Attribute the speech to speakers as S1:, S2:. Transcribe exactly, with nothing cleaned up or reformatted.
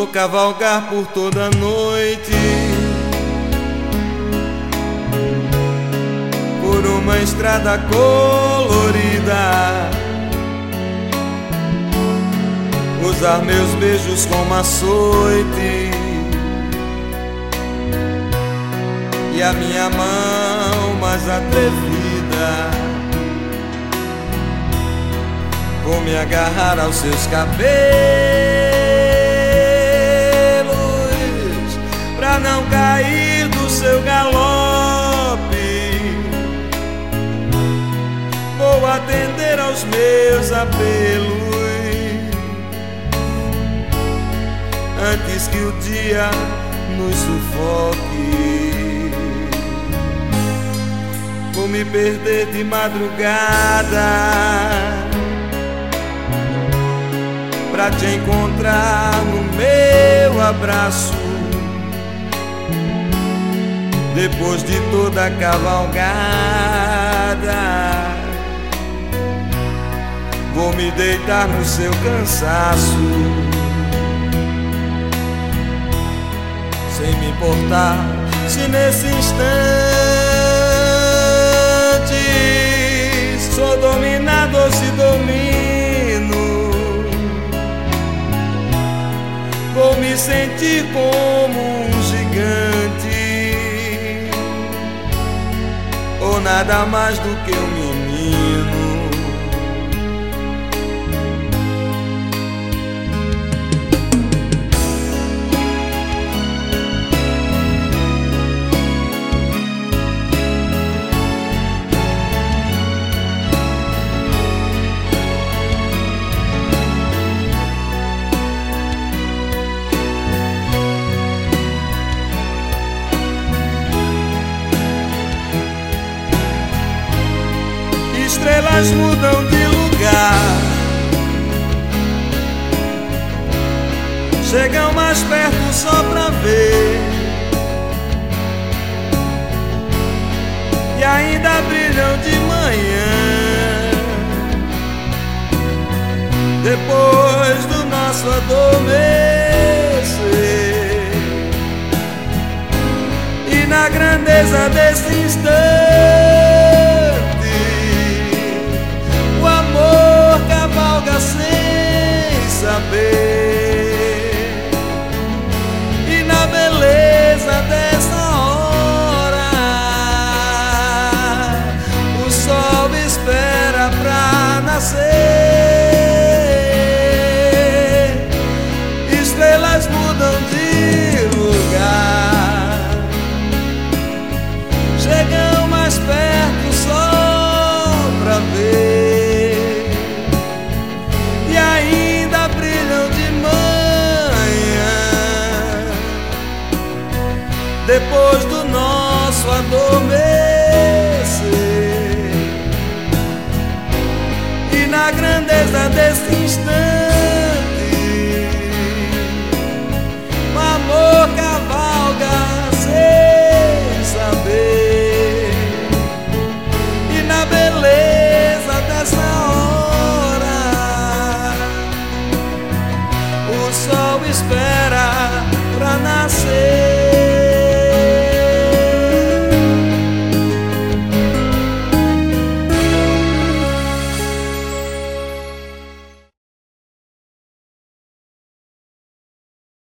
S1: cavalgar por toda a noite, por uma estrada colorida, usar meus beijos como açoite e a minha mão mais atrevida, vou me agarrar aos seus cabelos pra não cair do seu galope. Vou atender aos meus apelos antes que o dia nos sufoque. Vou me perder de madrugada pra te encontrar no meu abraço. Depois de toda a cavalgada, vou me deitar no seu cansaço, sem me importar se nesse instante sou dominado ou se domino. Vou me sentir como um gigante, ou nada mais do que um menino. Estrelas mudam de lugar, chegam mais perto só pra ver, e ainda brilham de manhã, depois do nosso adormecer. E na grandeza desse instante sem saber, e na beleza dessa hora o sol espera pra nascer. Estrelas mudam de lugar, chegam mais perto só pra ver, depois do nosso adormecer. E na grandeza desse instante